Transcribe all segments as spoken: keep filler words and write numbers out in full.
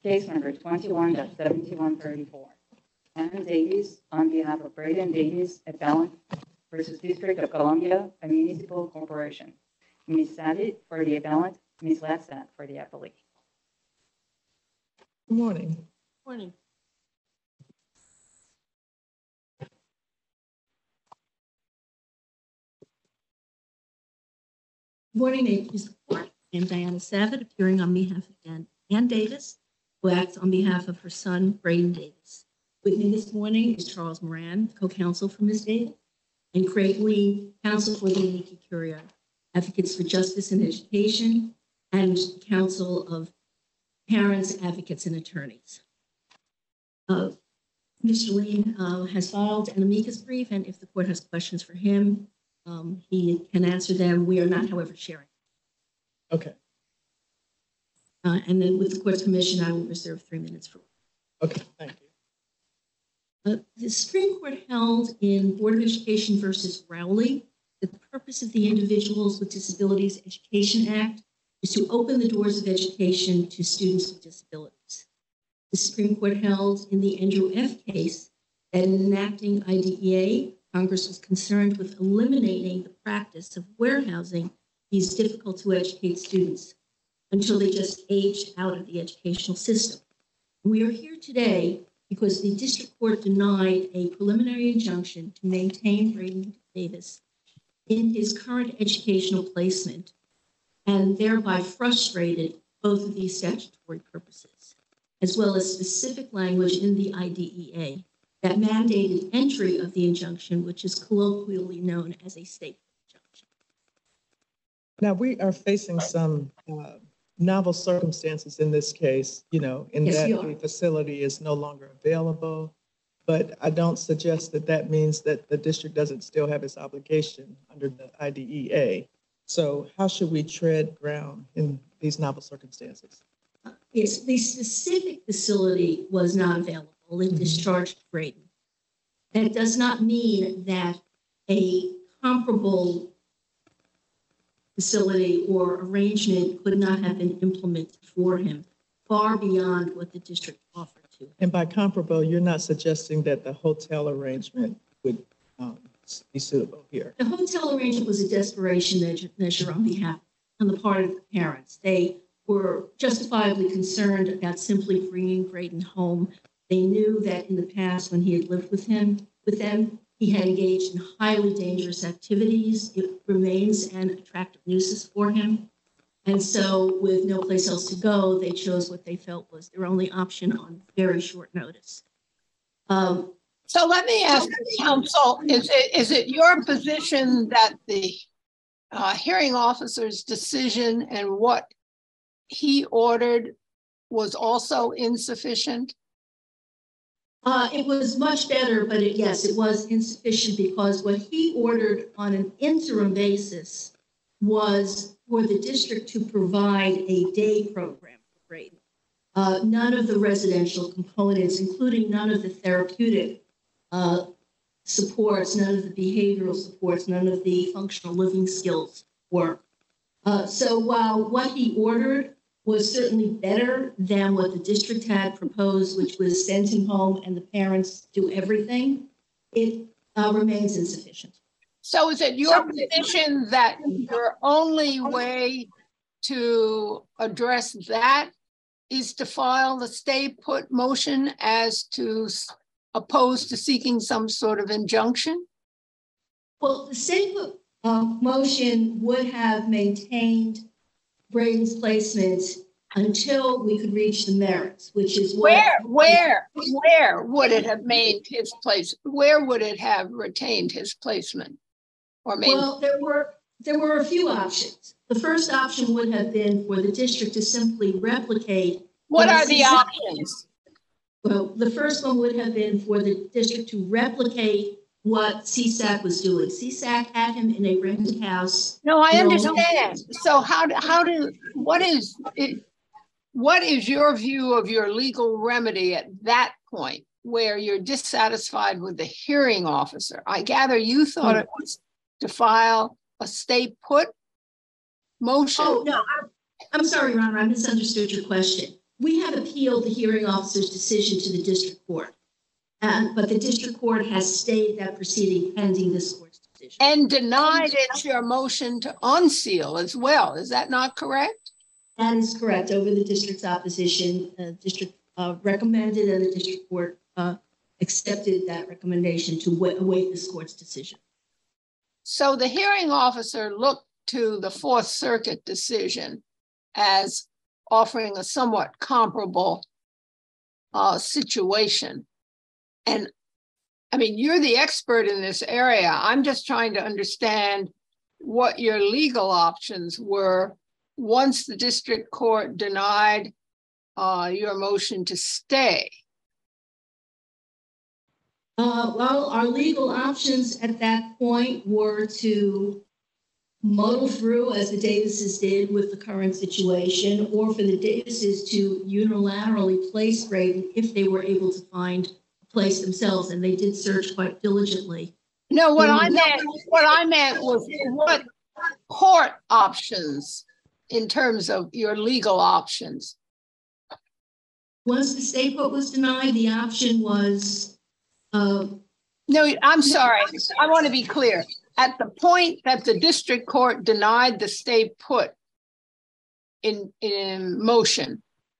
Case number twenty-one seventy-one thirty-four. Ann Davis on behalf of Braden Davis, appellant, versus District of Columbia, a municipal corporation. Miz Sadit for the appellant, Miz Latsat for the appellee. Good morning. Morning. Morning, ladies and gentlemen. I am Diana Savitt, appearing on behalf of Ann, Ann Davis, who acts on behalf of her son, Braden Davis. With me this morning is Charles Moran, co-counsel for Miz Davis, and Craig Lee, counsel for the Niki Curia, Advocates for Justice and Education, and Council of Parents, Advocates, and Attorneys. Uh, Mister Lee uh, has filed an amicus brief, and if the court has questions for him, um, he can answer them. We are not, however, sharing. Okay. Uh, and then with the court's permission, I will reserve three minutes for. Okay, thank you. Uh, the Supreme Court held in Board of Education versus Rowley that the purpose of the Individuals with Disabilities Education Act is to open the doors of education to students with disabilities. The Supreme Court held in the Andrew F. case that in enacting I D E A, Congress was concerned with eliminating the practice of warehousing these difficult to educate students until they just aged out of the educational system. And we are here today because the district court denied a preliminary injunction to maintain Braden Davis in his current educational placement and thereby frustrated both of these statutory purposes, as well as specific language in the I D E A that mandated entry of the injunction, which is colloquially known as a state injunction. Now, we are facing some uh, novel circumstances in this case, you know, in Yes, that the facility is no longer available, but I don't suggest that that means that the district doesn't still have its obligation under the I D E A. So how should we tread ground in these novel circumstances? Yes, the specific facility was not available. It discharged Braden. That does not mean that a comparable facility or arrangement could not have been implemented for him, far beyond what the district offered to him. And by comparable, you're not suggesting that the hotel arrangement would um, be suitable here? The hotel arrangement was a desperation measure on behalf, on the part of the parents. They were justifiably concerned about simply bringing Braden home. They knew that in the past, when he had lived with him, with them, he had engaged in highly dangerous activities. It remains an attractive nuisance for him. And so with no place else to go, they chose what they felt was their only option on very short notice. Um, so let me ask counsel, is it, is it your position that the uh, hearing officer's decision and what he ordered was also insufficient? Uh, it was much better, but it, yes, it was insufficient because what he ordered on an interim basis was for the district to provide a day program for Braden. Uh, none of the residential components, including none of the therapeutic uh, supports, none of the behavioral supports, none of the functional living skills work. Uh, so while what he ordered was certainly better than what the district had proposed, which was send him home and the parents do everything, it uh, remains insufficient. So is it your position that your only way to address that is to file the stay put motion as to opposed to seeking some sort of injunction? Well, the stay put uh, motion would have maintained Braden's placement until we could reach the merits, which is what where where where would it have made his place? Where would it have retained his placement? Or made well, there were there were a few options. The first option would have been for the district to simply replicate. What are the options? Well, the first one would have been for the district to replicate what C SAC was doing. C SAC had him in a rented house. No, I understand. So how do, how do, what is it, what is your view of your legal remedy at that point where you're dissatisfied with the hearing officer? I gather you thought it was to file a stay put motion. Oh, no, I'm, I'm sorry, Ron, I misunderstood your question. we have appealed the hearing officer's decision to the district court. And, but the district court has stayed that proceeding pending this court's decision. And denied it your motion to unseal as well. Is that not correct? That is correct. Over the district's opposition, uh, district uh, recommended and the district court uh, accepted that recommendation to wa- await this court's decision. So the hearing officer looked to the Fourth Circuit decision as offering a somewhat comparable uh, situation. And I mean, you're the expert in this area. I'm just trying to understand what your legal options were once the district court denied uh, your motion to stay. Uh, well, our legal options at that point were to muddle through as the Davises did with the current situation, or for the Davises to unilaterally place Braden if they were able to find a place themselves, and they did search quite diligently. No, what Um, I meant, what I meant was what court options in terms of your legal options. Once the stay put was denied, the option was uh, No, I'm sorry. I want to be clear. At the point that the district court denied the stay put in, in motion,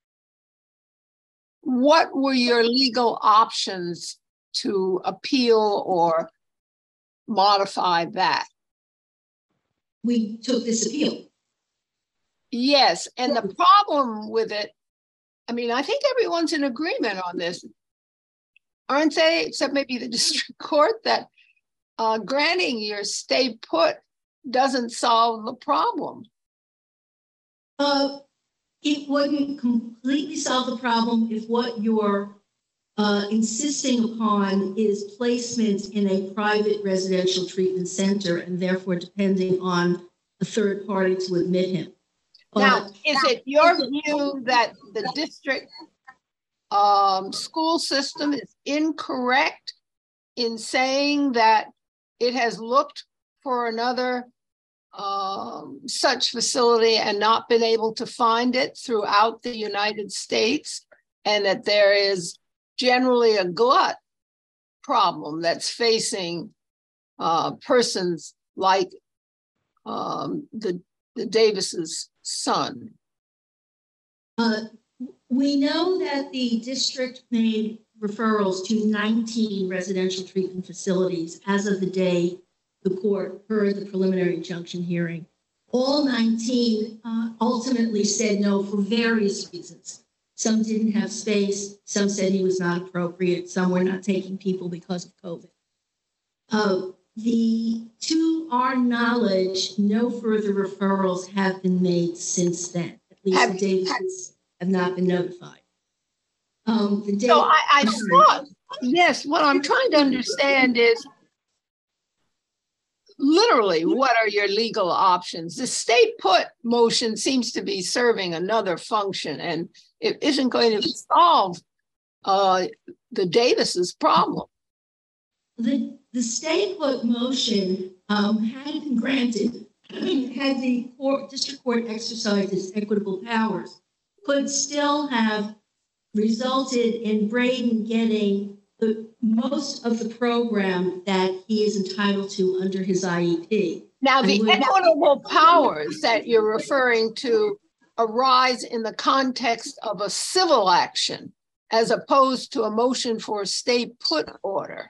what were your legal options to appeal or modify that? we took this appeal. Yes, and the problem with it, I mean, I think everyone's in agreement on this, aren't they? Except maybe the district court, that uh, granting your stay put doesn't solve the problem. Uh, it wouldn't completely solve the problem if what you're uh, insisting upon is placement in a private residential treatment center and therefore depending on a third party to admit him. Now, But is it your view that the district um, school system is incorrect in saying that it has looked for another um, such facility and not been able to find it throughout the United States, and that there is generally a glut problem that's facing uh, persons like um, the, the Davis's son? Uh, we know that the district made referrals to nineteen residential treatment facilities as of the day the court heard the preliminary injunction hearing. All nineteen uh, ultimately said no for various reasons. Some didn't have space, some said he was not appropriate, some were not taking people because of COVID. Uh, the, to our knowledge, no further referrals have been made since then. At least Have- the Davises have not been notified. Um, the So I, I thought, yes, what I'm trying to understand is literally what are your legal options? The stay put motion seems to be serving another function, and it isn't going to solve uh, the Davis's problem. The, the stay put motion um, had been granted, had the court, district court exercised its equitable powers, could still have resulted in Braden getting the most of the program that he is entitled to under his I E P. Now, the would- equitable powers that you're referring to arise in the context of a civil action as opposed to a motion for a stay put order.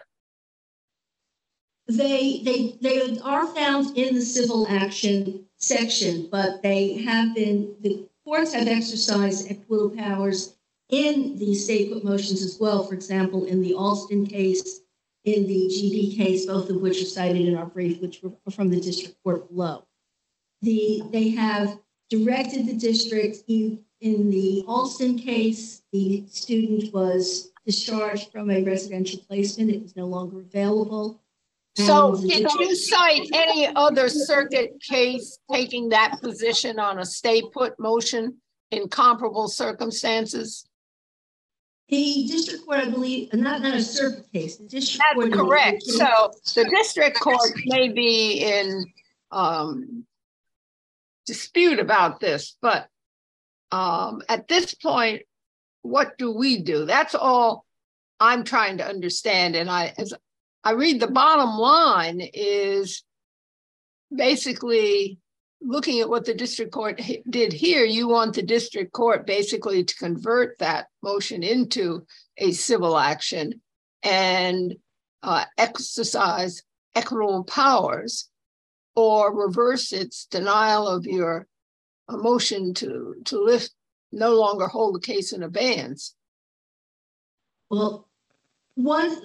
They, they, they are found in the civil action section, but they have been, the courts have exercised equitable powers in the stay put motions as well. For example, in the Alston case, in the G D case, both of which are cited in our brief, which were from the district court below. The, they have directed the district in, in the Alston case, the student was discharged from a residential placement. It was no longer available. So And the did you cite any other circuit case taking that position on a stay put motion in comparable circumstances? The district court, I believe, not, not a circuit case, the district court. That's correct. So the district court may be in um, dispute about this, but um, at this point, what do we do? That's all I'm trying to understand. And I, as I read, the bottom line is basically looking at what the district court did here. You want the district court basically to convert that motion into a civil action and uh, exercise equitable powers, or reverse its denial of your uh, motion to, to lift, no longer hold the case in abeyance. Well, one,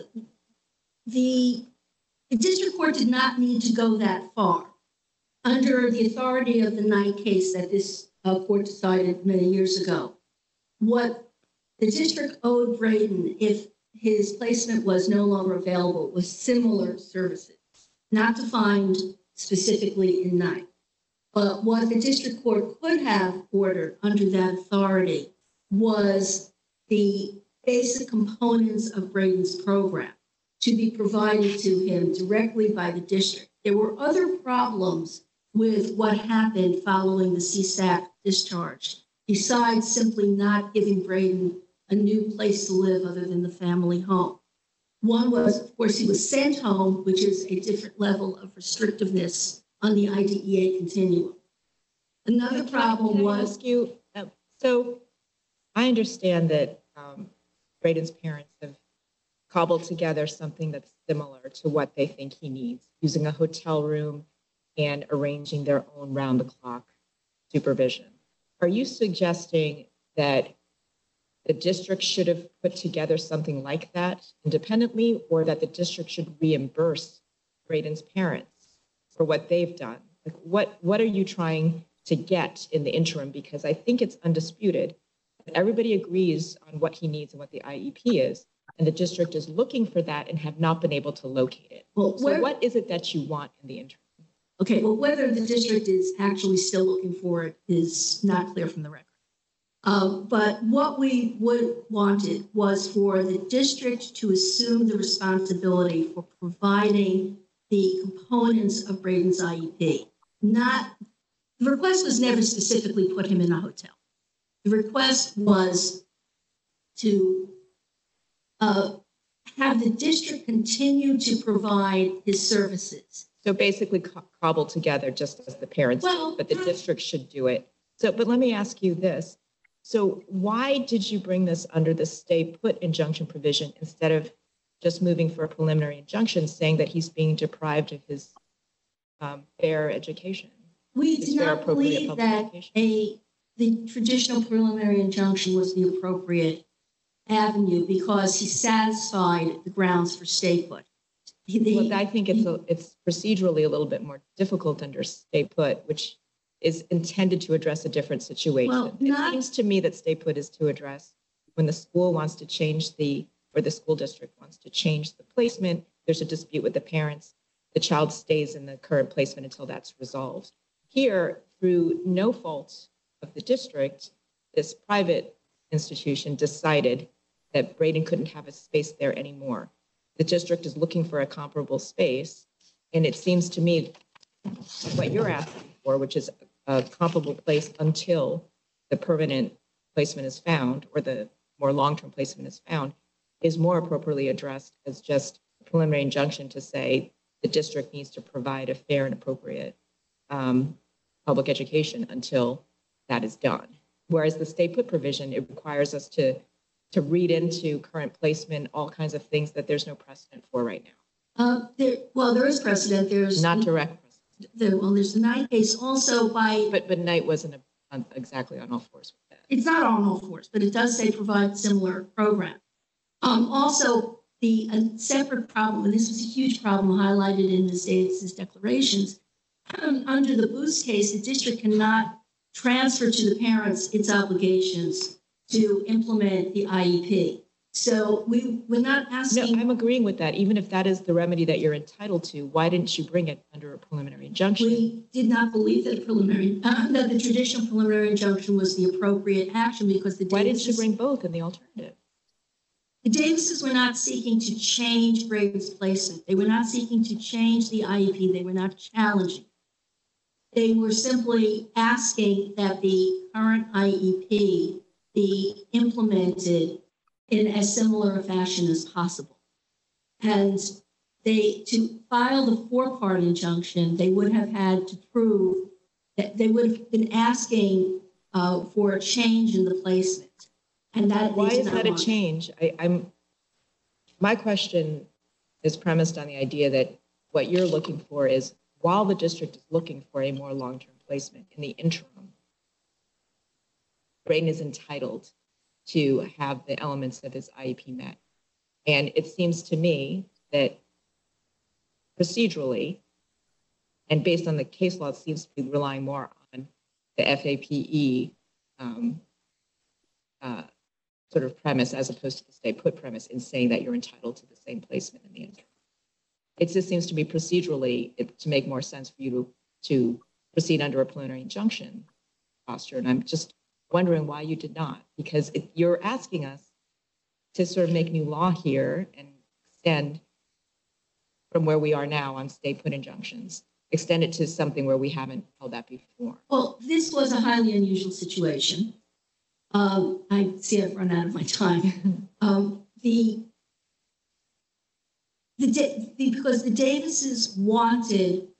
the, the district court did not need to go that far. Under the authority of the Knight case that this uh, court decided many years ago, what the district owed Braden, if his placement was no longer available, was similar services, not defined specifically in Knight. But what the district court could have ordered under that authority was the basic components of Braden's program to be provided to him directly by the district. There were other problems with what happened following the C S A C discharge, besides simply not giving Braden a new place to live other than the family home. One was, of course, he was sent home, which is a different level of restrictiveness on the I D E A continuum. Another problem Can I was... ask you, uh, so I understand that um, Braden's parents have cobbled together something that's similar to what they think he needs, using a hotel room and arranging their own round-the-clock supervision. Are you suggesting that the district should have put together something like that independently, or that the district should reimburse Braden's parents for what they've done? Like, what, what are you trying to get in the interim? Because I think it's undisputed that everybody agrees on what he needs and what the I E P is, and the district is looking for that and have not been able to locate it. Well, so where, what is it that you want in the interim? okay, well, whether the district is actually still looking for it is not clear from the record. Um, but what we would wanted was for the district to assume the responsibility for providing the components of Braden's I E P. Not, the request was never specifically put him in a hotel. The request was to uh, have the district continue to provide his services. So basically co- cobbled together just as the parents, Well, did, but the district should do it. So, but let me ask you this. So why did you bring this under the stay put injunction provision instead of just moving for a preliminary injunction saying that he's being deprived of his um, fair education? We his do fair, not appropriate believe public that education? a the traditional preliminary injunction was the appropriate avenue because he satisfied the grounds for stay put. He- the- Well, I think it's a, it's procedurally a little bit more difficult under stay put, which is intended to address a different situation. Well, not- It seems to me that stay put is to address when the school wants to change the, or the school district wants to change the placement, there's a dispute with the parents, the child stays in the current placement until that's resolved. Here, through no fault of the district, this private institution decided that Braden couldn't have a space there anymore. The district is looking for a comparable space, and it seems to me what you're asking for, which is a comparable place until the permanent placement is found or the more long-term placement is found, is more appropriately addressed as just a preliminary injunction to say the district needs to provide a fair and appropriate um, public education until that is done. Whereas the stay put provision, it requires us to, to read into current placement all kinds of things that there's no precedent for right now. Uh, there, well, there is precedent. There's Not direct precedent. The, well, there's the Knight case also by. But but Knight wasn't a, on, exactly on all fours with that. It's not on all fours, but it does say provide similar program. Um, also, the a separate problem, and this was a huge problem highlighted in the state's declarations. Um, under the Boost case, the district cannot transfer to the parents its obligations to implement the I E P. So we, we're not No, asking. I'm agreeing with that. Even if that is the remedy that you're entitled to, why didn't you bring it under a preliminary injunction? We did not believe that preliminary, uh, that the traditional preliminary injunction was the appropriate action because the Why didn't you Davises, bring both in the alternative? the Davises were not seeking to change Braden's placement. They were not seeking to change the I E P. They were not challenging. They were simply asking that the current I E P be implemented in as similar a fashion as possible. And they, to file the four-part injunction, they would have had to prove that they would have been asking uh, for a change in the placement. And that Why they is did that not a want. change? I, I'm, my question is premised on the idea that what you're looking for is, while the district is looking for a more long-term placement in the interim, Braden is entitled to have the elements of his I E P met. And it seems to me that procedurally, and based on the case law, it seems to be relying more on the F A P E um, uh, sort of premise as opposed to the stay put premise in saying that you're entitled to the same placement in the interim. It just seems to me procedurally it, to make more sense for you to, to proceed under a preliminary injunction posture. And I'm just wondering why you did not, because it, you're asking us to sort of make new law here and extend from where we are now on stay put injunctions, extend it to something where we haven't held that before. Well, this was a highly unusual situation. Um, I see I've run out of my time. Um, the, the, the, because the Davises wanted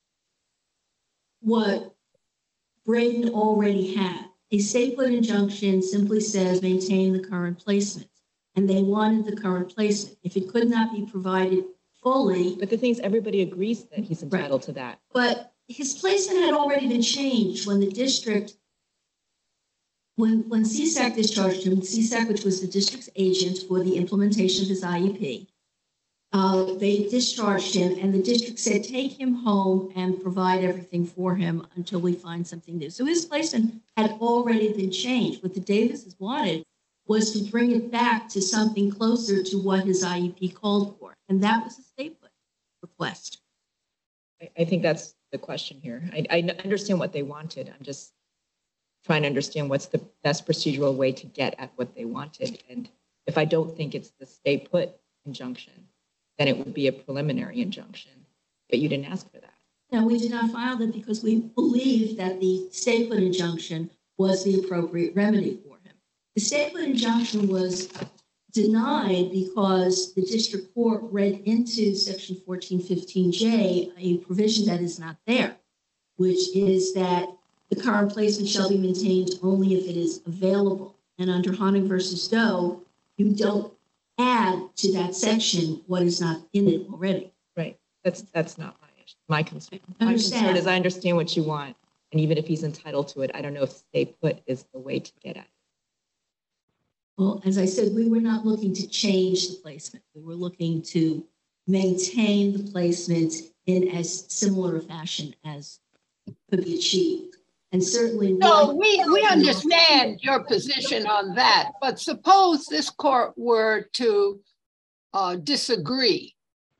what Braden already had. A stay put injunction simply says maintain the current placement, and they wanted the current placement. If it could not be provided fully. But the thing is, everybody agrees that he's entitled Right. to that. But his placement had already been changed when the district, when, when C S A C discharged him, C S A C, which was the district's agent for the implementation of his I E P, uh, they discharged him, and the district said, take him home and provide everything for him until we find something new. So his placement had already been changed. What the Davises wanted was to bring it back to something closer to what his I E P called for. And that was a stay put request. I, I think that's the question here. I, I understand what they wanted. I'm just trying to understand what's the best procedural way to get at what they wanted. And if I don't think it's the stay put injunction, then it would be a preliminary injunction. But you didn't ask for that. No, we did not file that because we believed that the stay put injunction was the appropriate remedy for him. The stay put injunction was denied because the district court read into section fourteen fifteen J a provision that is not there, which is that the current placement shall be maintained only if it is available. And under Honig versus Doe, you don't add to that section what is not in it already. Right. That's that's not my my concern. My Understand. concern is I understand what you want. And even if he's entitled to it, I don't know if stay put is the way to get at it. Well, as I said, we were not looking to change the placement. We were looking to maintain the placement in as similar a fashion as could be achieved. And certainly. So one- we, we understand your position on that, but suppose this court were to uh, disagree,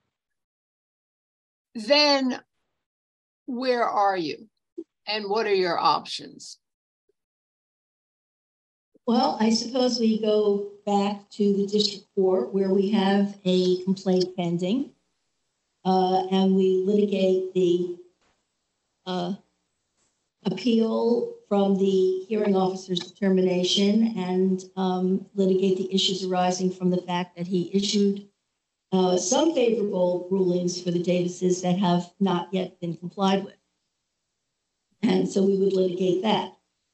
then where are you? And what are your options? Well, I suppose we go back to the district court where we have a complaint pending, uh, and we litigate the uh, appeal from the hearing officer's determination and um, litigate the issues arising from the fact that he issued uh, some favorable rulings for the Davises that have not yet been complied with. And so we would litigate that.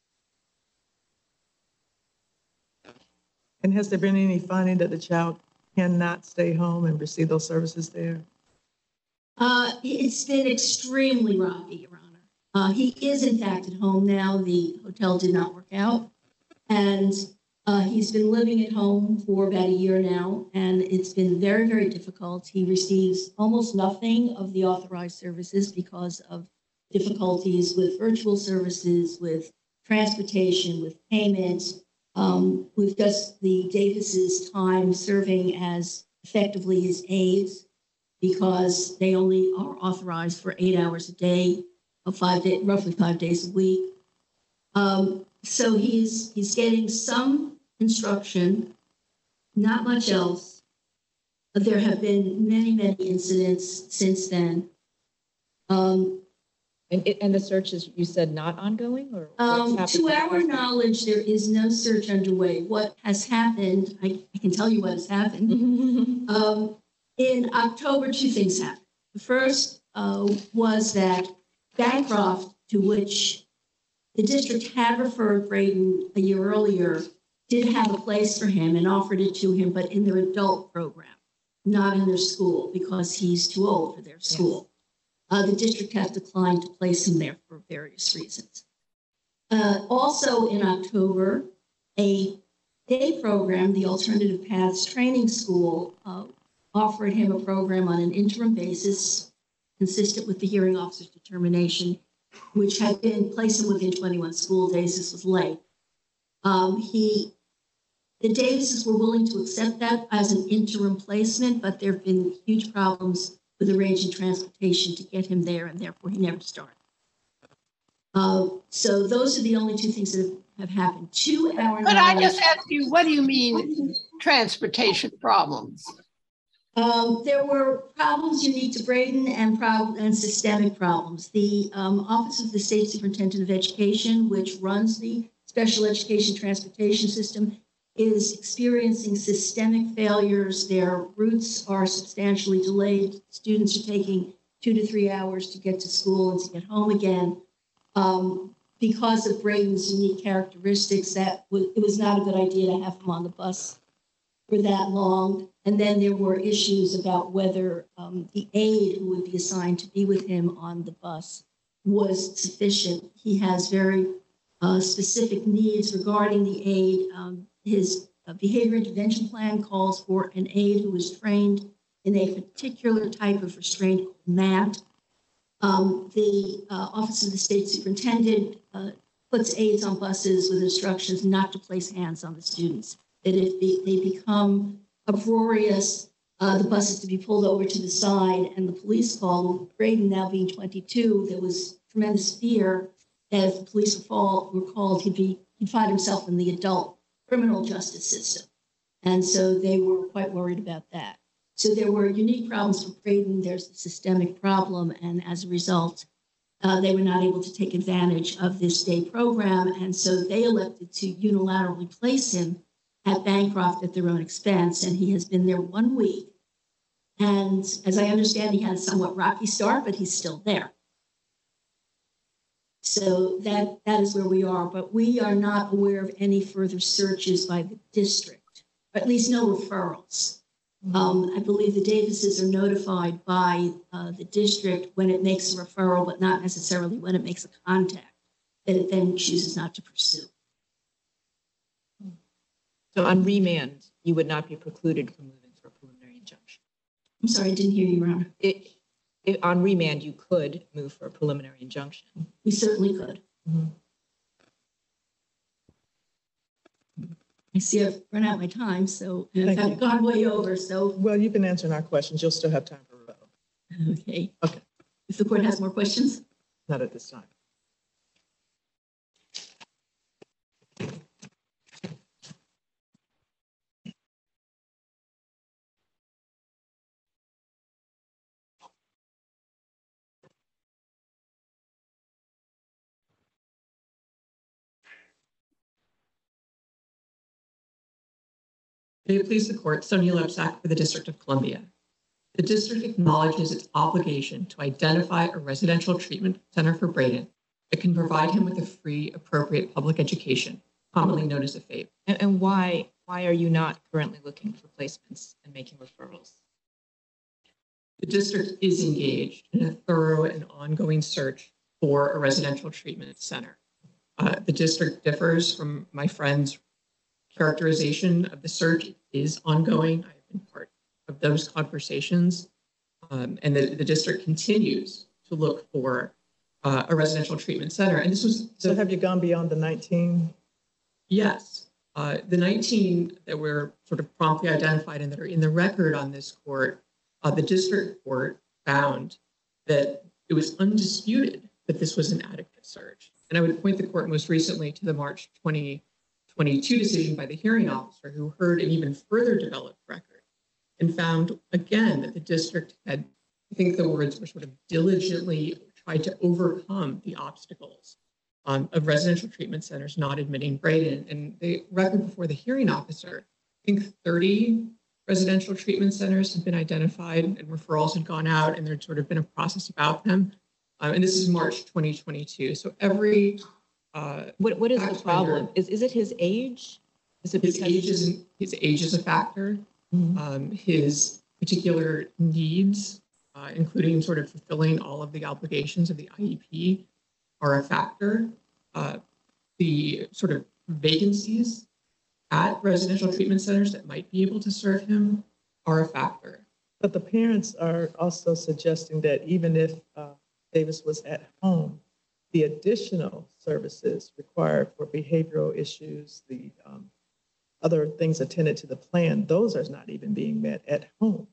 And has there been any finding that the child cannot stay home and receive those services there? Uh, it's been extremely rocky, Your Honor. Uh, he is in fact at home now. The hotel did not work out. And uh, he's been living at home for about a year now. And it's been very, very difficult. He receives almost nothing of the authorized services because of difficulties with virtual services, with transportation, with payments. Um, with just the Davis's time serving as effectively his aides, because they only are authorized for eight hours a day, of five day, roughly five days a week. Um, so he's he's getting some instruction, not much else. But there have been many, many incidents since then. Um, And, it- and the search is, you said not ongoing or? what's Um, happened to with the our person? knowledge, there is no search underway. What has happened, I, I can tell you what has happened. Um, in October, two things happened. The first uh, was that Bancroft, to which the district had referred Braden a year earlier, did have a place for him and offered it to him, but in their adult program, not in their school, because he's too old for their school. Uh, the district has declined to place him there for various reasons. Uh, also in October, a day program, the Alternative Paths Training School, uh, offered him a program on an interim basis, consistent with the hearing officer's determination, which had been placed him within twenty-one school days. This was late. Um, he, the Davises were willing to accept that as an interim placement, but there have been huge problems with arranging transportation to get him there, and therefore he never started. Uh, so those are the only two things that have happened. To our Could I knowledge, just ask you, what do you mean transportation problems? Um, there were problems unique to Braden and prob- and systemic problems. The um, Office of the State Superintendent of Education, which runs the special education transportation system, is experiencing systemic failures. Their routes are substantially delayed. Students are taking two to three hours to get to school and to get home again. Um, because of Braden's unique characteristics, that w- it was not a good idea to have him on the bus for that long. And then there were issues about whether um, the aide who would be assigned to be with him on the bus was sufficient. He has very uh, specific needs regarding the aide. Um, his uh, behavior intervention plan calls for an aide who is trained in a particular type of restraint called M A T. Um, the uh, Office of the State Superintendent uh, puts aides on buses with instructions not to place hands on the students, that if they, they become uproarious, uh, the bus is to be pulled over to the side, and the police call. Braden now being twenty-two, there was tremendous fear that if the police were, fall, were called, he'd, be, he'd find himself in the adult criminal justice system. And so they were quite worried about that. So there were unique problems for Braden. There's a systemic problem, and as a result, uh, they were not able to take advantage of this day program, and so they elected to unilaterally place him at Bancroft at their own expense, and he has been there one week. And as I understand, he had a somewhat rocky start, but he's still there. So that, that is where we are, but we are not aware of any further searches by the district, or at least no referrals. Um, I believe the Davises are notified by uh, the district when it makes a referral, but not necessarily when it makes a contact, that it then chooses not to pursue. So on remand, you would not be precluded from moving for a preliminary injunction. I'm sorry, I didn't hear you, Your Honor. It, it, on remand, you could move for a preliminary injunction. We certainly could. Mm-hmm. I see I've run out my time, so Thank I've you. gone way over, so, Well, you've been answering our questions. You'll still have time for rebuttal. okay. Okay. If the court has more questions. Not at this time. May it please the court, Sonia Lepsak for the District of Columbia. The district acknowledges its obligation to identify a residential treatment center for Braden that can provide him with a free, appropriate public education, commonly known as a FAPE. And, and why, why are you not currently looking for placements and making referrals? The district is engaged in a thorough and ongoing search for a residential treatment center. Uh, the district differs from my friend's characterization of the search. It is ongoing. I've been part of those conversations, um, and the, the district continues to look for uh, a residential treatment center. And this was So have you gone beyond the nineteen? Yes, uh, the nineteen that were sort of promptly identified and that are in the record on this court, uh, the district court found that it was undisputed that this was an adequate search. And I would point the court most recently to the March twenty twenty-two decision by the hearing officer, who heard an even further developed record and found again that the district had, I think the words were sort of diligently tried to overcome the obstacles um, of residential treatment centers not admitting Braden. And the record before the hearing officer, I think thirty residential treatment centers have been identified and referrals had gone out, and there'd sort of been a process about them. Um, and this is March twenty twenty-two. So every uh, What, what is the fact problem? finder- Is, is it his age? Is it His because- age is his age is a factor. Mhm. Um, his particular needs, uh, including sort of fulfilling all of the obligations of the I E P, are a factor. Uh, the sort of vacancies at residential treatment centers that might be able to serve him are a factor. But the parents are also suggesting that even if uh, Davis was at home, the additional services required for behavioral issues, the um, other things attended to the plan, those are not even being met at home.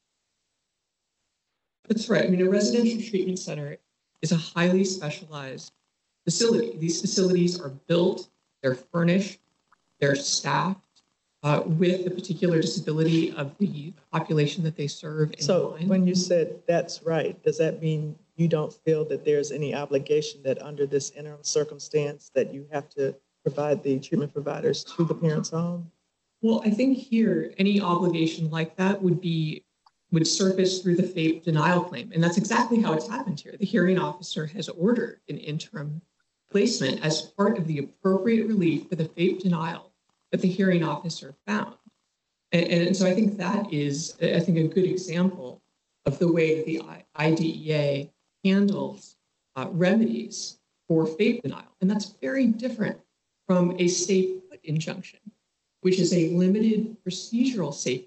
That's right. I mean, a residential treatment center is a highly specialized facility. These facilities are built, they're furnished, they're staffed uh, with the particular disability of the population that they serve in So mind. when you said that's right, does that mean you don't feel that there's any obligation that under this interim circumstance that you have to provide the treatment providers to the parents' home? Well, I think here, any obligation like that would be, would surface through the FAPE denial claim. And that's exactly how it's happened here. The hearing officer has ordered an interim placement as part of the appropriate relief for the FAPE denial that the hearing officer found. And, and so I think that is, I think, a good example of the way that the I D E A handles uh, remedies for FAPE denial. And that's very different from a stay put injunction, which is a limited procedural safeguard.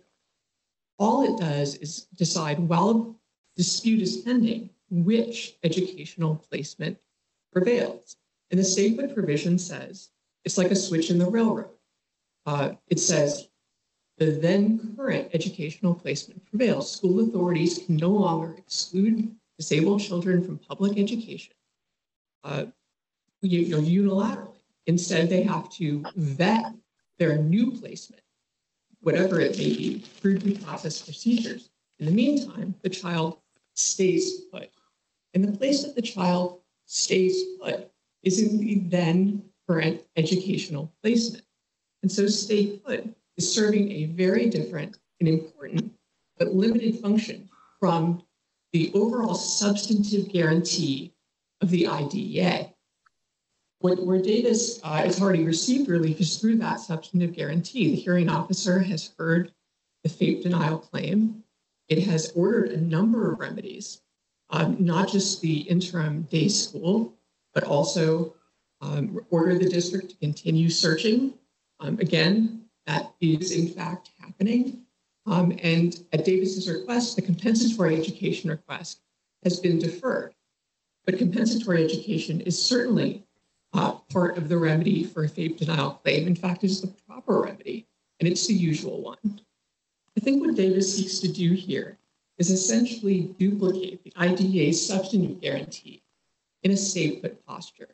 All it does is decide, while a dispute is pending, which educational placement prevails. And the stay put provision says, it's like a switch in the railroad. Uh, it says, the then current educational placement prevails. School authorities can no longer exclude disabled children from public education uh, you, you know, unilaterally. Instead, they have to vet their new placement, whatever it may be, through due process procedures. In the meantime, the child stays put. And the place that the child stays put is in the then current educational placement. And so stay put is serving a very different and important but limited function from the overall substantive guarantee of the I D E A. Where, where Davis uh, has already received relief is through that substantive guarantee. The hearing officer has heard the FAPE denial claim. It has ordered a number of remedies, um, not just the interim day school, but also um, ordered the district to continue searching. Um, again, that is in fact happening. Um, and at Davis's request, the compensatory education request has been deferred. But compensatory education is certainly uh, part of the remedy for a FAPE denial claim. In fact, it is the proper remedy, and it's the usual one. I think what Davis seeks to do here is essentially duplicate the I D E A's substantive guarantee in a stay put posture.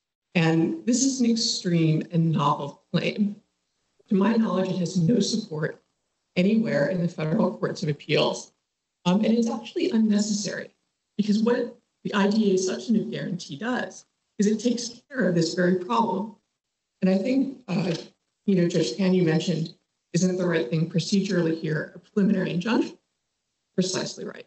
And this is an extreme and novel claim. To my knowledge, it has no support anywhere in the federal courts of appeals. Um, and it's actually unnecessary, because what the I D E A substantive guarantee does is it takes care of this very problem. And I think, uh, you know, Judge Pan, you mentioned, isn't the right thing procedurally here a preliminary injunction? Precisely right.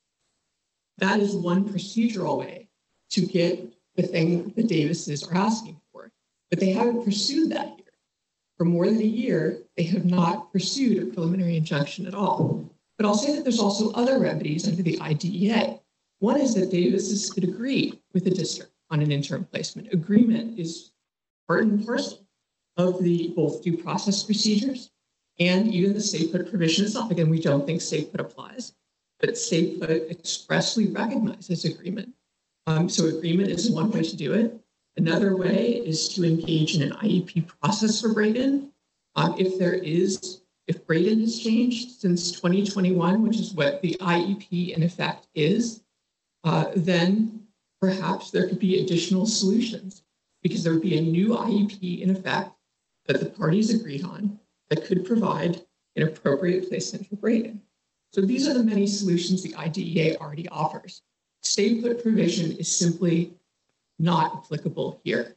That is one procedural way to get the thing the Davises are asking for, but they haven't pursued that here. For more than a year, they have not pursued a preliminary injunction at all. But I'll say that there's also other remedies under the I D E A. One is that Davises could agree with the district on an interim placement. Agreement is part and parcel of the both due process procedures and even the stay put provision itself. Again, we don't think stay put applies, but stay put expressly recognizes agreement. Um, so agreement is one way to do it. Another way is to engage in an I E P process for Braden. Um, if there is, if Braden has changed since twenty twenty-one, which is what the I E P in effect is, uh, then perhaps there could be additional solutions, because there would be a new I E P in effect that the parties agreed on that could provide an appropriate placement for Braden. So these are the many solutions the I D E A already offers. stay put provision is simply not applicable here.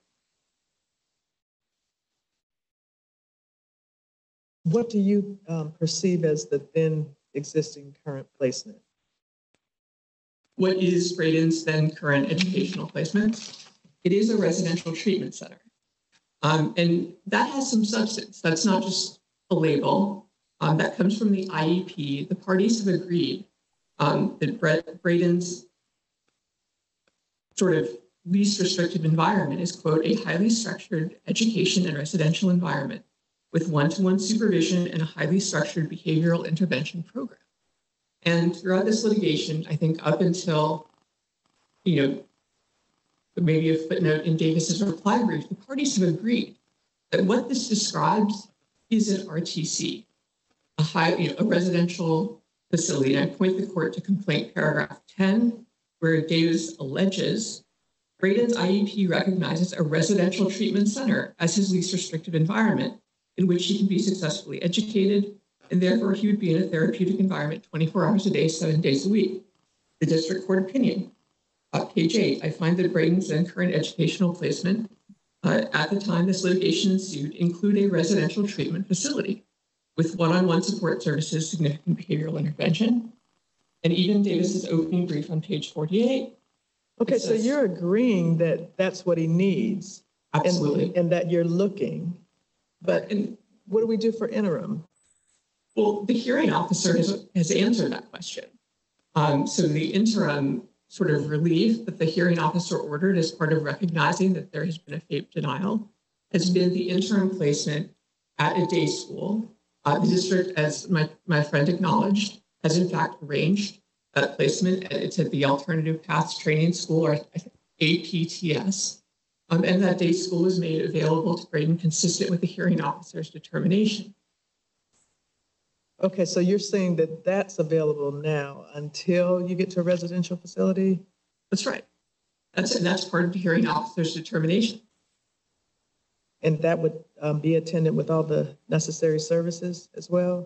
What do you um, perceive as the then existing current placement? What is Braden's then current educational placement? It is a residential treatment center. Um, and that has some substance. That's not just a label. Um, that comes from the I E P. The parties have agreed um, that Braden's sort of least restrictive environment is, quote, a highly structured education and residential environment with one-to-one supervision and a highly structured behavioral intervention program. And throughout this litigation, I think up until, you know, maybe a footnote in Davis's reply brief, the parties have agreed that what this describes is an R T C, a high, you know, a residential facility. And I point the court to complaint paragraph ten, where Davis alleges Braden's I E P recognizes a residential treatment center as his least restrictive environment in which he can be successfully educated, and therefore he would be in a therapeutic environment twenty-four hours a day, seven days a week. The district court opinion, uh, page eight, I find that Braden's then current educational placement uh, at the time this litigation ensued include a residential treatment facility with one-on-one support services, significant behavioral intervention, and even Davis's opening brief on page forty-eight. Okay, so says, you're agreeing that that's what he needs. Absolutely. And, and that you're looking. But And what do we do for interim? well, the hearing officer has, has answered that question. Um, so the interim sort of relief that the hearing officer ordered as part of recognizing that there has been a FAPE denial has been the interim placement at a day school. Uh, the district, as my, my friend acknowledged, has in fact arranged that placement. It's at the Alternative Paths Training School, or A P T S. Um, and that day school was made available to Braden consistent with the hearing officer's determination. Okay, so you're saying that that's available now until you get to a residential facility? That's right. That's and that's part of the hearing officer's determination. And that would um, be attended with all the necessary services as well?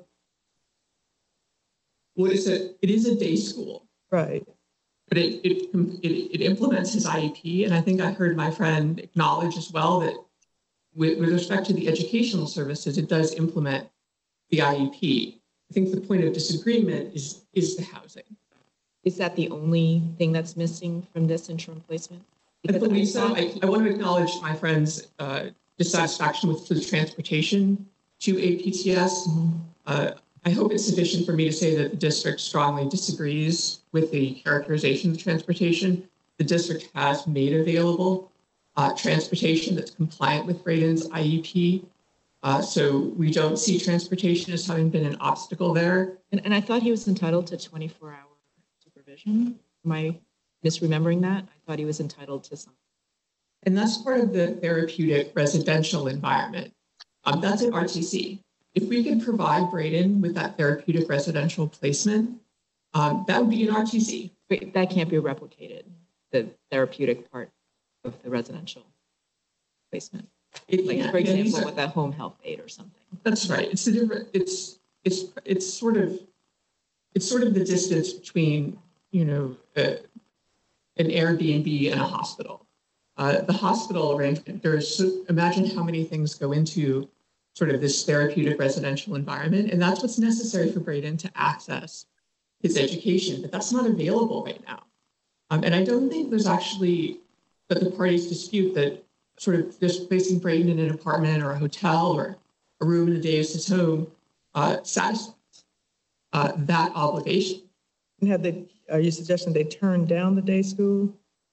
What is it? It is a day school, Right. but it it, it it implements his I E P. And I think I heard my friend acknowledge as well that with, with respect to the educational services, it does implement the I E P. I think the point of disagreement is is the housing. Is that the only thing that's missing from this interim placement? I believe so. I, I want to acknowledge my friend's uh, dissatisfaction with the transportation to A P T S. Mm-hmm. uh, I hope it's sufficient for me to say that the district strongly disagrees with the characterization of the transportation. The district has made available uh, transportation that's compliant with Braden's I E P. Uh, so we don't see transportation as having been an obstacle there. And, and I thought he was entitled to twenty-four hour supervision. Am I misremembering that? I thought he was entitled to something. And that's part of the therapeutic residential environment. Um, that's an R T C. If we could provide Braden with that therapeutic residential placement, um, that would be an R T C. But that can't be replicated, the therapeutic part of the residential placement. It Like, can't. for Yeah, example, these are- with a home health aide or something. That's right. It's a different. It's it's it's sort of it's sort of the distance between you know uh, an Airbnb and a hospital. Uh, the hospital arrangement. There's so, imagine how many things go into sort of this therapeutic residential environment, and that's what's necessary for Braden to access his education. But that's not available right now, um, and I don't think there's actually that the parties dispute that sort of just placing Braden in an apartment or a hotel or a room in a Davis's home uh, satisfies uh, that obligation. And have they, are you suggesting they turn down the day school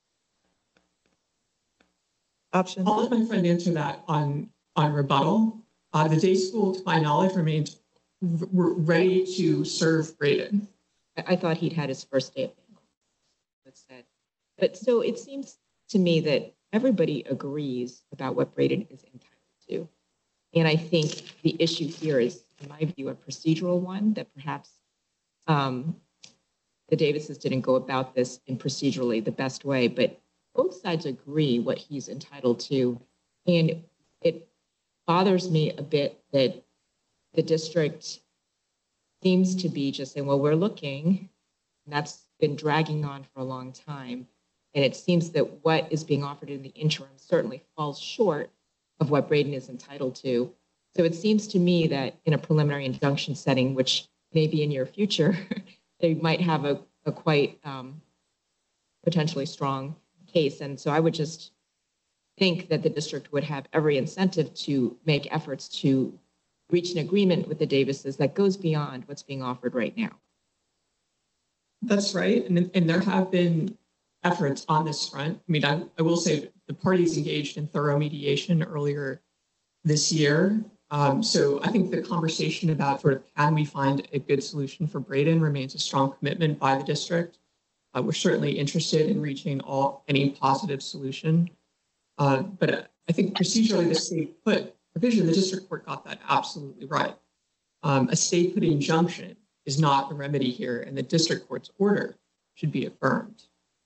option? I'll let my friend answer that on, on rebuttal. Uh, the day school, to my knowledge, remains r- ready to serve Braden. I, I thought he'd had his first day of said. But so it seems to me that everybody agrees about what Braden is entitled to. And I think the issue here is, in my view, a procedural one that perhaps um, the Davises didn't go about this in procedurally the best way, but both sides agree what he's entitled to. And it bothers me a bit that the district seems to be just saying, well, we're looking, And that's been dragging on for a long time. And it seems that what is being offered in the interim certainly falls short of what Braden is entitled to. So it seems to me that in a preliminary injunction setting, which may be in your future, they might have a, a quite um, potentially strong case. And so I would just think that the district would have every incentive to make efforts to reach an agreement with the Davises that goes beyond what's being offered right now. That's right. And, and there have been efforts on this front. I mean, I, I will say the parties engaged in thorough mediation earlier this year. Um, so I think the conversation about sort of can we find a good solution for Braden remains a strong commitment by the district. Uh, we're certainly interested in reaching all any positive solution. Uh, but I think procedurally the state put provision, the district court got that absolutely right. Um, a state put injunction is not the remedy here, and the district court's order should be affirmed.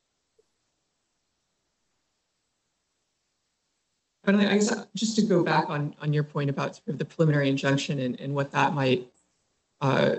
But I guess just to go back on, on your point about sort of the preliminary injunction and, and what that might, uh,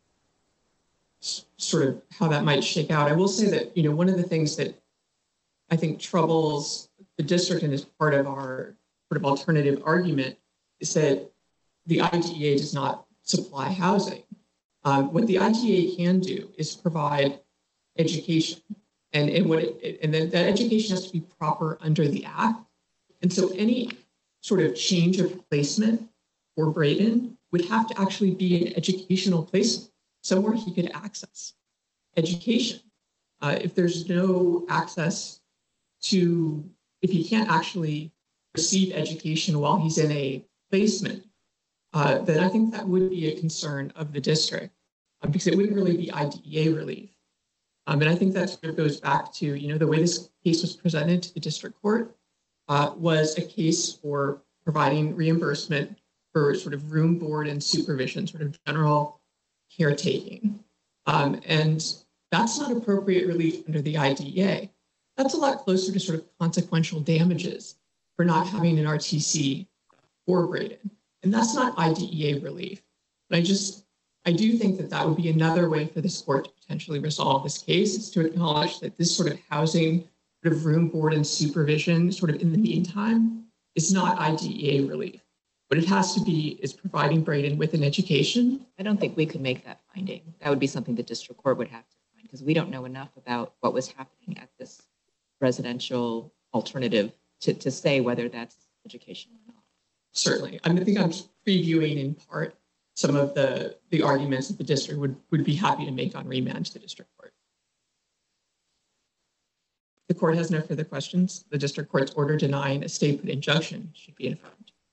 sort of how that might shake out, I will say that, you know, one of the things that I think troubles the district and is part of our sort of alternative argument is that the I D E A does not supply housing. Um, what the I D E A can do is provide education, and, and what it, and then that education has to be proper under the Act. And so any sort of change of placement for Braden would have to actually be an educational placement, somewhere he could access education. Uh, if there's no access to, if he can't actually receive education while he's in a placement, uh, then I think that would be a concern of the district, uh, because it wouldn't really be I D E A relief. Um, and I think that sort of goes back to, you know, the way this case was presented to the district court uh, was a case for providing reimbursement for sort of room, board, and supervision, sort of general caretaking. Um, and that's not appropriate relief under the I D E A. That's a lot closer to sort of consequential damages for not having an R T C for Braden. And that's not I D E A relief. But I just, I do think that that would be another way for this court to potentially resolve this case, is to acknowledge that this sort of housing, sort of room, board, and supervision, sort of in the meantime, is not I D E A relief. What it has to be is providing Braden with an education. I don't think we could make that finding. That would be something the district court would have to find, because we don't know enough about what was happening at this residential alternative to, to say whether that's education or not. Certainly. I, mean, I think I'm previewing in part some of the, the arguments that the district would, would be happy to make on remand to the district court. The court has no further questions. The district court's order denying a stay put injunction should be affirmed.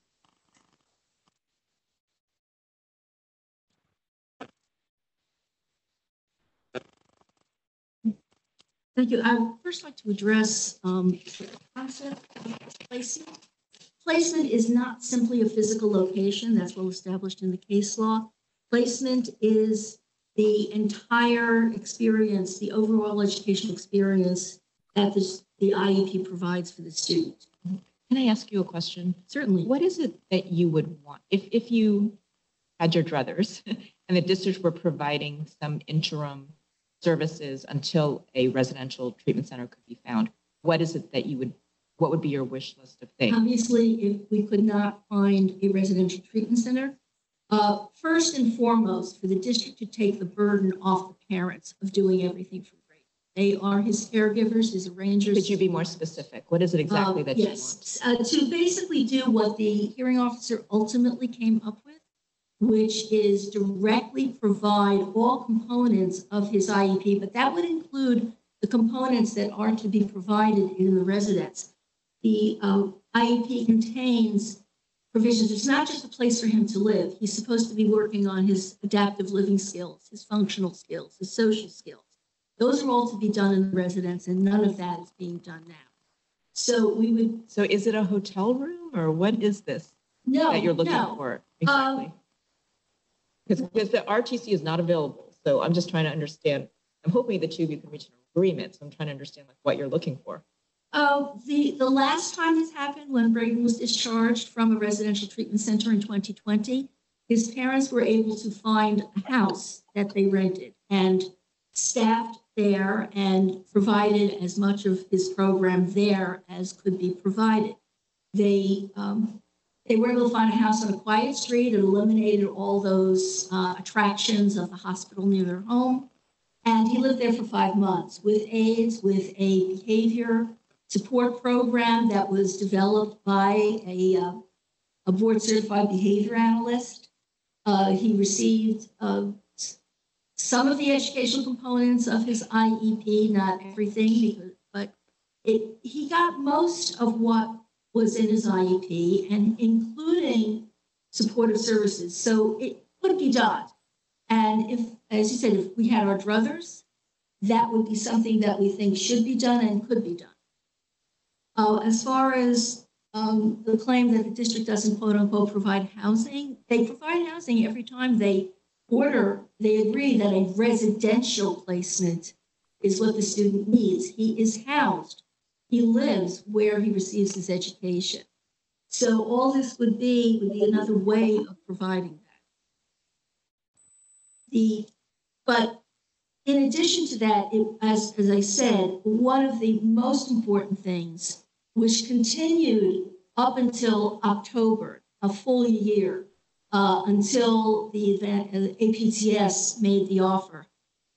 Thank you. I would first like to address um, the concept of placement. Placement is not simply a physical location. That's well established in the case law. Placement is the entire experience, the overall educational experience that this, the I E P provides for the student. Can I ask you a question? Certainly. What is it that you would want if, if you had your druthers and the district were providing some interim services until a residential treatment center could be found? What is it that you would, what would be your wish list of things? Obviously, if we could not find a residential treatment center, uh, first and foremost, for the district to take the burden off the parents of doing everything for Braden. They are his caregivers, his arrangers. Could you be more specific? What is it exactly uh, that yes. you want? Uh, to basically do what the hearing officer ultimately came up with, which is directly provide all components of his I E P, but that would include the components that are to be provided in the residence. The uh, I E P contains provisions. It's not just a place for him to live. He's supposed to be working on his adaptive living skills, his functional skills, his social skills. Those are all to be done in the residence, and none of that is being done now. So we would. So is it a hotel room, or what is this no, that you're looking no. for exactly? Um, Because the R T C is not available. So I'm just trying to understand. I'm hoping the two of you can reach an agreement. So I'm trying to understand like what you're looking for. Uh, the, the last time this happened, when Braden was discharged from a residential treatment center in twenty twenty, his parents were able to find a house that they rented. And staffed there and provided as much of his program there as could be provided. They um, they were able to find a house on a quiet street. It eliminated all those uh, attractions of the hospital near their home. And he lived there for five months with aides, with a behavior support program that was developed by a, uh, a board certified behavior analyst. Uh, he received uh, some of the educational components of his I E P, not everything, because, but it, he got most of what was in his I E P, and including supportive services. So it could be done. And if, as you said, if we had our druthers, that would be something that we think should be done and could be done. Uh, as far as um, the claim that the district doesn't quote unquote provide housing, they provide housing every time they order, they agree that a residential placement is what the student needs. He is housed. He lives where he receives his education. So all this would be would be another way of providing that. The, but in addition to that, it, as, as I said, one of the most important things, which continued up until October, a full year, uh, until the event, uh, A P T S made the offer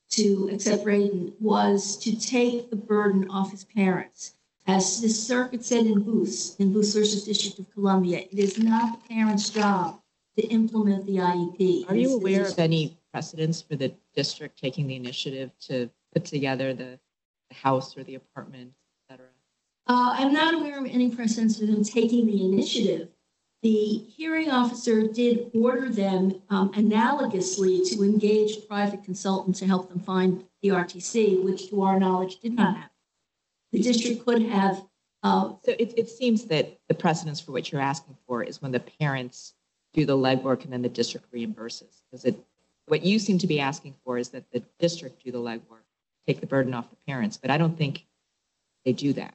to accept Braden, was to take the burden off his parents. As the circuit said in Booth, in Booth versus District of Columbia, it is not the parent's job to implement the I E P. Are you aware of any precedents for the district taking the initiative to put together the, the house or the apartment, et cetera? Uh, I'm not aware of any precedents for them taking the initiative. The hearing officer did order them um, analogously to engage a private consultant to help them find the R T C, which to our knowledge did not happen. The district could have. Uh, so it, it seems that the precedence for what you're asking for is when the parents do the legwork and then the district reimburses. Because it, what you seem to be asking for is that the district do the legwork, take the burden off the parents, but I don't think they do that.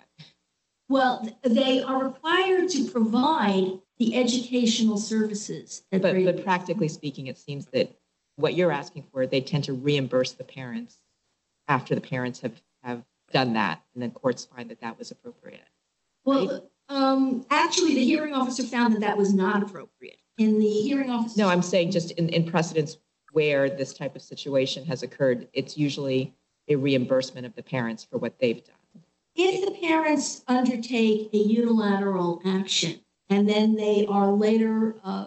Well, they are required to provide the educational services. That but, but practically speaking, it seems that what you're asking for, they tend to reimburse the parents after the parents have, have done that, and then courts find that that was appropriate. Well, right? um, actually, the hearing officer found that that was not appropriate. In the hearing officer. No, I'm saying just in, in precedents where this type of situation has occurred, it's usually a reimbursement of the parents for what they've done. If the parents undertake a unilateral action and then they are later uh,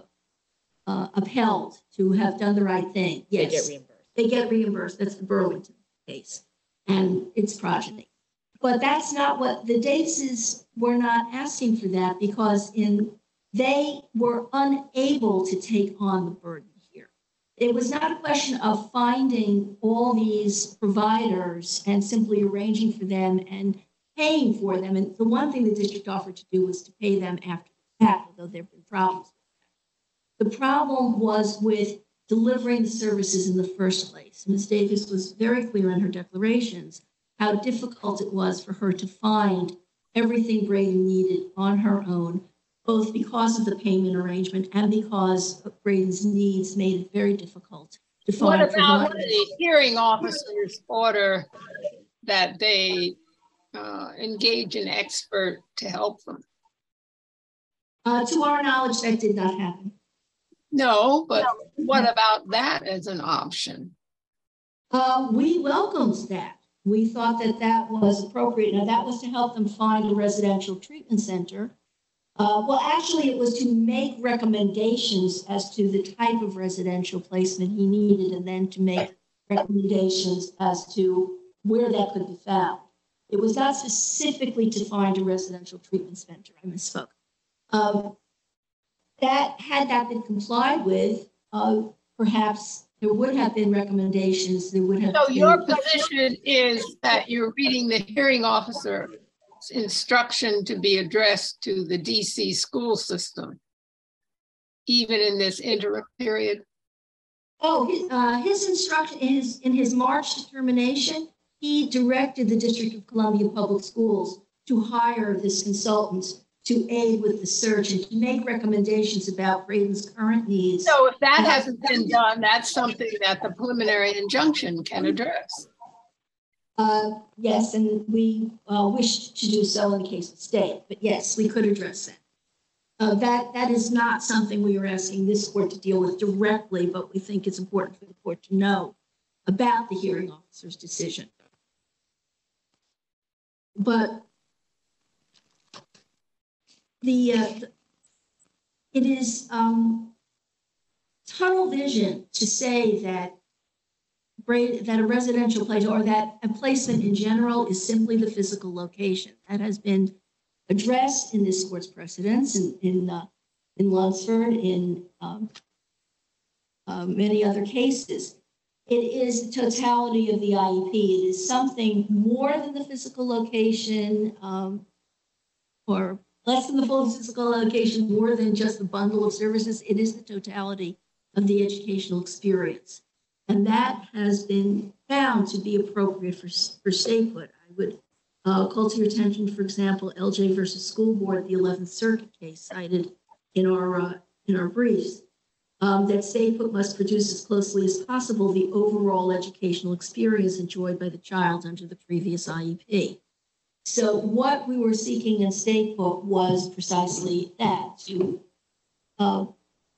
uh, upheld to have done the right thing, yes, they get reimbursed. They get reimbursed. That's the Burlington case and its progeny. But that's not what the Davises were not asking for, that because in they were unable to take on the burden here. It was not a question of finding all these providers and simply arranging for them and paying for them. And the one thing the district offered to do was to pay them after the fact, although there have been problems with that. The problem was with delivering the services in the first place. Miz Davis was very clear in her declarations how difficult it was for her to find everything Braden needed on her own, both because of the payment arrangement and because of Braden's needs made it very difficult to find. What about the hearing officer's order that they uh, engage an expert to help them? Uh, to our knowledge, that did not happen. No, but no. What about that as an option? Uh, we welcomed that. We thought that that was appropriate. Now, that was to help them find a residential treatment center. Uh, well, actually, it was to make recommendations as to the type of residential placement he needed, and then to make recommendations as to where that could be found. It was not specifically to find a residential treatment center. I misspoke. Um, that had that been complied with, uh, perhaps there would have been recommendations. There would have. So been... your position is that you're reading the hearing officer instruction to be addressed to the D C school system, even in this interim period? Oh, his, uh, his instruction is in his March determination. He directed the District of Columbia Public Schools to hire this consultant to aid with the search and to make recommendations about Braden's current needs. So if that hasn't been done, that's something that the preliminary injunction can address. Uh, yes, and we uh, wish to do so in the case of state, but yes, we could address that. Uh, that that is not something we are asking this court to deal with directly, but we think it's important for the court to know about the hearing officer's decision. But the, uh, the it is um, tunnel vision to say that that a residential place or that a placement in general is simply the physical location. That has been addressed in this court's precedents in in, uh, in Lunsford, in um, uh, many other cases. It is the totality of the I E P. It is something more than the physical location, um, or less than the full physical location, more than just the bundle of services. It is the totality of the educational experience. And that has been found to be appropriate for, for statehood. I would uh, call to your attention, for example, L J versus School Board, the eleventh Circuit case cited in our, uh, in our briefs, um, that statehood must produce as closely as possible the overall educational experience enjoyed by the child under the previous I E P. So what we were seeking in statehood was precisely that, to uh,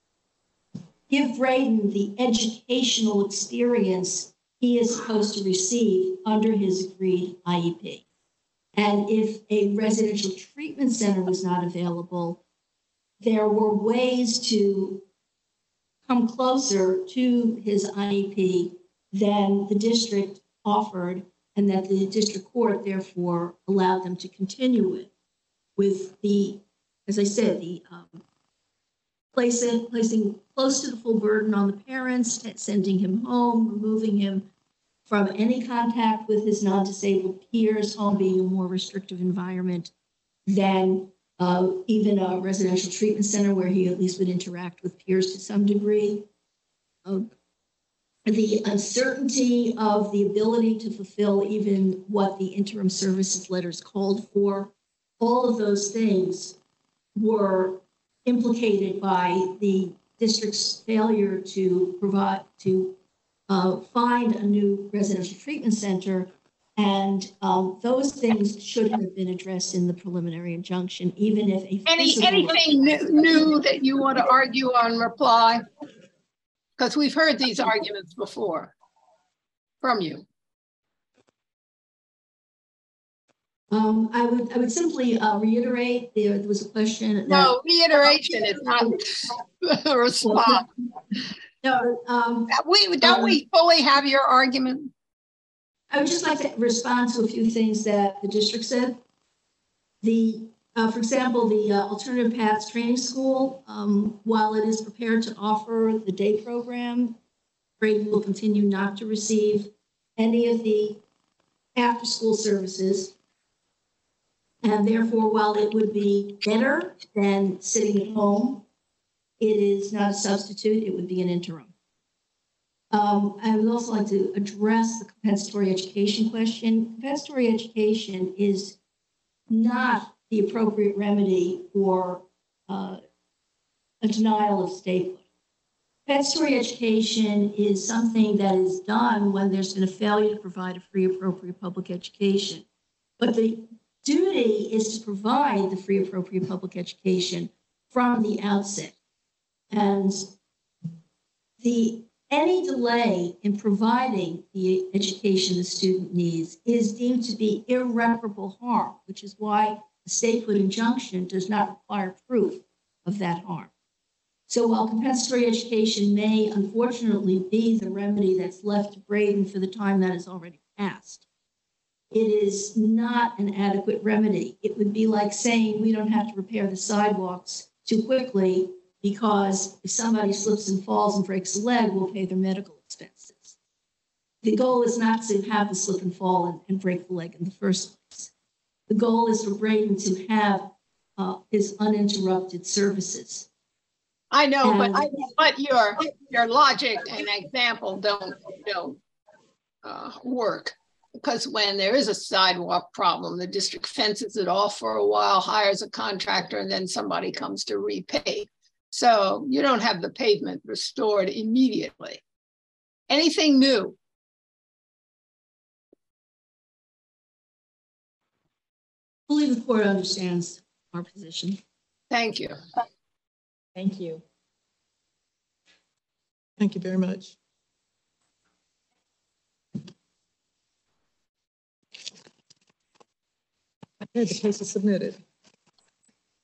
give Braden the educational experience he is supposed to receive under his agreed I E P. And if a residential treatment center was not available, there were ways to come closer to his I E P than the district offered, and that the district court therefore allowed them to continue it with the, as I said, the um, placing, placing close to the full burden on the parents, sending him home, removing him from any contact with his non-disabled peers, home being a more restrictive environment than uh, even a residential treatment center where he at least would interact with peers to some degree. Uh, the uncertainty of the ability to fulfill even what the interim services letters called for, all of those things were implicated by the district's failure to provide, to uh, find a new residential treatment center. And um, those things should have been addressed in the preliminary injunction, even if a Any physical- anything new, new that you want to argue on reply? Because we've heard these arguments before from you. Um, I would I would simply uh, reiterate there, there was a question. That, No, reiteration is not a response. No, um, We don't um, we fully have your argument? I would just like to respond to a few things that the district said. The, uh, for example, the uh, Alternative Paths Training School, um, while it is prepared to offer the day program, Braden will continue not to receive any of the after-school services. And therefore, while it would be better than sitting at home, it is not a substitute, it would be an interim. Um, I would also like to address the compensatory education question. Compensatory education is not the appropriate remedy for uh, a denial of statehood. Compensatory education is something that is done when there's been a failure to provide a free, appropriate public education. But the duty is to provide the free, appropriate public education from the outset. And the any delay in providing the education the student needs is deemed to be irreparable harm, which is why the statehood injunction does not require proof of that harm. So while compensatory education may unfortunately be the remedy that's left to Braden for the time that is already passed, it is not an adequate remedy. It would be like saying we don't have to repair the sidewalks too quickly because if somebody slips and falls and breaks a leg, we'll pay their medical expenses. The goal is not to have the slip and fall and, and break the leg in the first place. The goal is for Braden to have uh, his uninterrupted services. I know, and, but but your your logic and example don't don't uh, work. Because when there is a sidewalk problem, the district fences it off for a while, hires a contractor, and then somebody comes to repay. So you don't have the pavement restored immediately. Anything new? Hopefully the court understands our position. Thank you. Thank you. Thank you very much. Okay, the case is submitted.